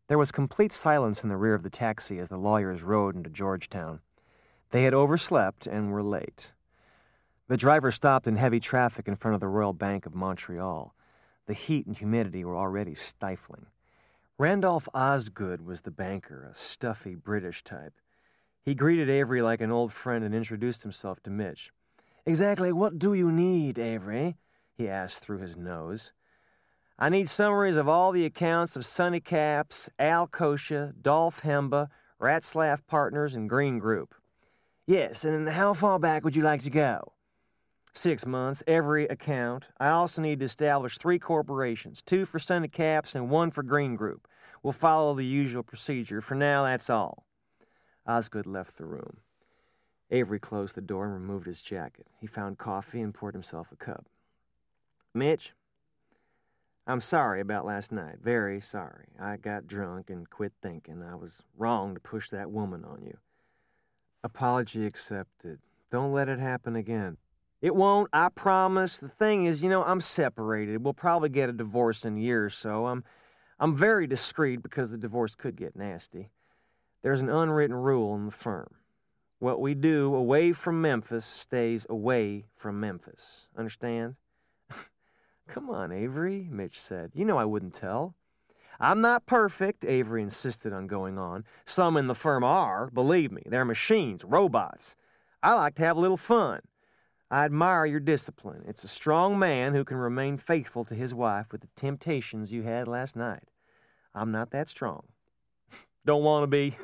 There was complete silence in the rear of the taxi as the lawyers rode into Georgetown. They had overslept and were late. The driver stopped in heavy traffic in front of the Royal Bank of Montreal. The heat and humidity were already stifling. Randolph Osgood was the banker, a stuffy British type. He greeted Avery like an old friend and introduced himself to Mitch. "Exactly what do you need, Avery?" he asked through his nose. "I need summaries of all the accounts of Sonny Caps, Al Kosha, Dolph Hemba, Ratzlaff Partners, and Green Group." "Yes, and how far back would you like to go?" 6 months, every account. I also need to establish 3 corporations, 2 for Sonny Caps and 1 for Green Group. We'll follow the usual procedure. For now, that's all. Osgood left the room. Avery closed the door and removed his jacket. He found coffee and poured himself a cup. "Mitch, I'm sorry about last night. Very sorry. I got drunk and quit thinking. I was wrong to push that woman on you." "Apology accepted. Don't let it happen again." "It won't, I promise. The thing is, I'm separated. We'll probably get a divorce in a year or so. I'm very discreet because the divorce could get nasty. There's an unwritten rule in the firm. What we do away from Memphis stays away from Memphis. Understand?" "Come on, Avery," Mitch said. "You know I wouldn't tell." "I'm not perfect," Avery insisted on going on. "Some in the firm are, believe me. They're machines, robots. I like to have a little fun. I admire your discipline. It's a strong man who can remain faithful to his wife with the temptations you had last night. I'm not that strong." "Don't want to be."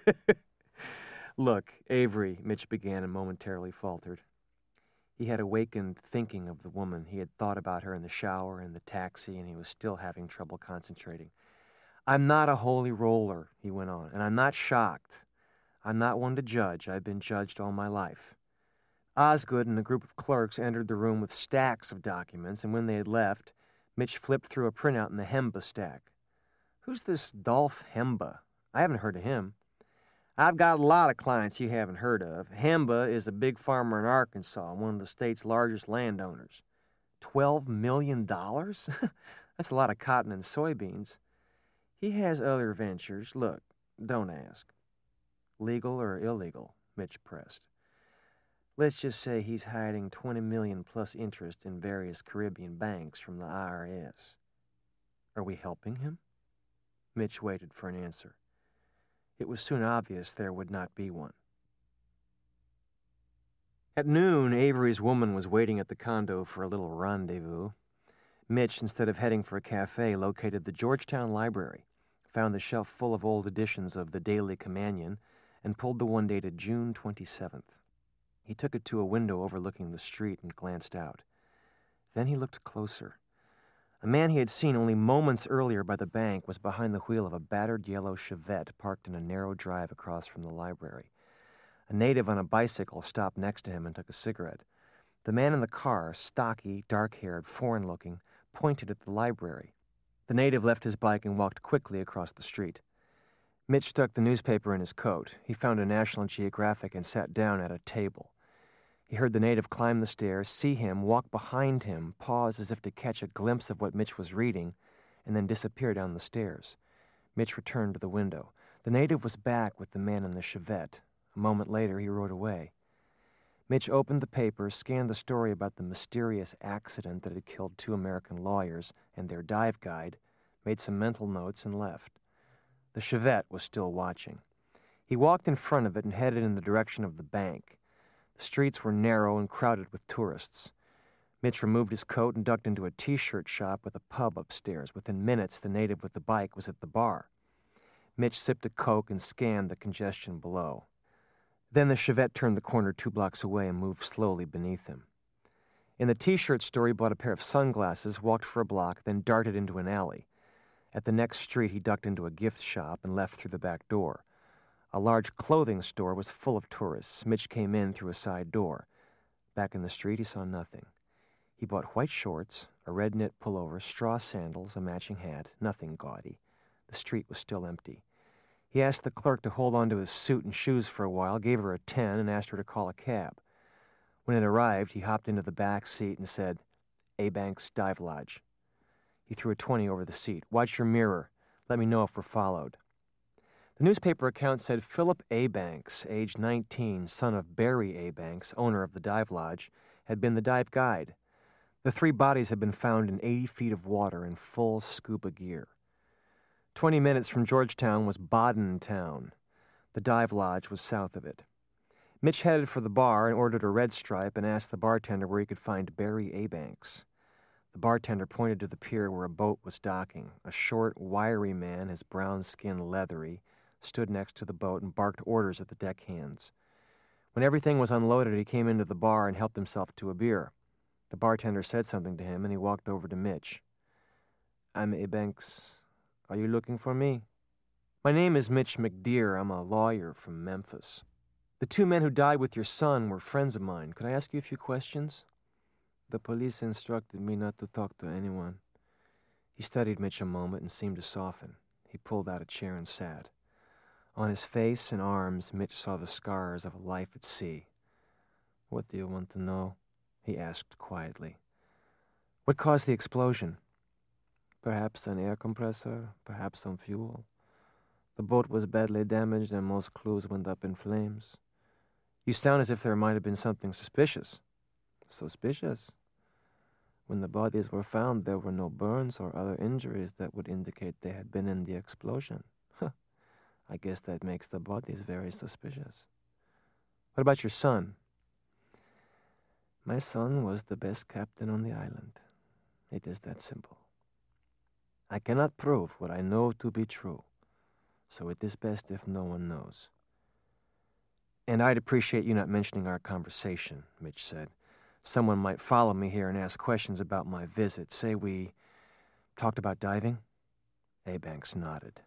"Look, Avery," Mitch began and momentarily faltered. He had awakened thinking of the woman. He had thought about her in the shower, in the taxi, and he was still having trouble concentrating. "I'm not a holy roller," he went on, "and I'm not shocked. I'm not one to judge. I've been judged all my life." Osgood and a group of clerks entered the room with stacks of documents, and when they had left, Mitch flipped through a printout in the Hemba stack. "Who's this Dolph Hemba? I haven't heard of him." "I've got a lot of clients you haven't heard of. Hemba is a big farmer in Arkansas, one of the state's largest landowners." $12 million? That's a lot of cotton and soybeans. "He has other ventures. Look, don't ask." "Legal or illegal?" Mitch pressed. "Let's just say he's hiding $20 million plus interest in various Caribbean banks from the IRS. Are we helping him?" Mitch waited for an answer. It was soon obvious there would not be one. At noon, Avery's woman was waiting at the condo for a little rendezvous. Mitch, instead of heading for a cafe, located the Georgetown Library, found the shelf full of old editions of the Daily Companion, and pulled the one dated June 27th. He took it to a window overlooking the street and glanced out. Then he looked closer. A man he had seen only moments earlier by the bank was behind the wheel of a battered yellow Chevette parked in a narrow drive across from the library. A native on a bicycle stopped next to him and took a cigarette. The man in the car, stocky, dark-haired, foreign-looking, pointed at the library. The native left his bike and walked quickly across the street. Mitch stuck the newspaper in his coat. He found a National Geographic and sat down at a table. He heard the native climb the stairs, see him, walk behind him, pause as if to catch a glimpse of what Mitch was reading, and then disappear down the stairs. Mitch returned to the window. The native was back with the man in the Chevette. A moment later, he rode away. Mitch opened the paper, scanned the story about the mysterious accident that had killed 2 American lawyers and their dive guide, made some mental notes, and left. The Chevette was still watching. He walked in front of it and headed in the direction of the bank. The streets were narrow and crowded with tourists. Mitch removed his coat and ducked into a T-shirt shop with a pub upstairs. Within minutes, the native with the bike was at the bar. Mitch sipped a Coke and scanned the congestion below. Then the Chevette turned the corner 2 blocks away and moved slowly beneath him. In the T-shirt store, he bought a pair of sunglasses, walked for a block, then darted into an alley. At the next street, he ducked into a gift shop and left through the back door. A large clothing store was full of tourists. Mitch came in through a side door. Back in the street, he saw nothing. He bought white shorts, a red knit pullover, straw sandals, a matching hat, nothing gaudy. The street was still empty. He asked the clerk to hold on to his suit and shoes for a while, gave her a 10, and asked her to call a cab. When it arrived, he hopped into the back seat and said, "A-Bank's Dive Lodge." He threw a 20 over the seat. "Watch your mirror. Let me know if we're followed. The newspaper account said Philip A. Banks, age 19, son of Barry A. Banks, owner of the dive lodge, had been the dive guide. The 3 bodies had been found in 80 feet of water in full scuba gear. 20 minutes from Georgetown was Baden Town. The dive lodge was south of it. Mitch headed for the bar and ordered a red stripe and asked the bartender where he could find Barry A. Banks. The bartender pointed to the pier where a boat was docking. A short, wiry man, his brown skin leathery, stood next to the boat and barked orders at the deckhands. When everything was unloaded, he came into the bar and helped himself to a beer. The bartender said something to him, and he walked over to Mitch. "I'm A. Banks. Are you looking for me?" "My name is Mitch McDeer. I'm a lawyer from Memphis. The 2 men who died with your son were friends of mine. Could I ask you a few questions?" "The police instructed me not to talk to anyone." He studied Mitch a moment and seemed to soften. He pulled out a chair and sat. On his face and arms, Mitch saw the scars of a life at sea. "What do you want to know?" he asked quietly. "What caused the explosion?" "Perhaps an air compressor, perhaps some fuel. The boat was badly damaged and most clues went up in flames." "You sound as if there might have been something suspicious." "Suspicious? When the bodies were found, there were no burns or other injuries that would indicate they had been in the explosion. I guess that makes the bodies very suspicious." "What about your son?" "My son was the best captain on the island. It is that simple. I cannot prove what I know to be true, so it is best if no one knows." "And I'd appreciate you not mentioning our conversation," Mitch said. "Someone might follow me here and ask questions about my visit. Say we talked about diving?" A. Banks nodded.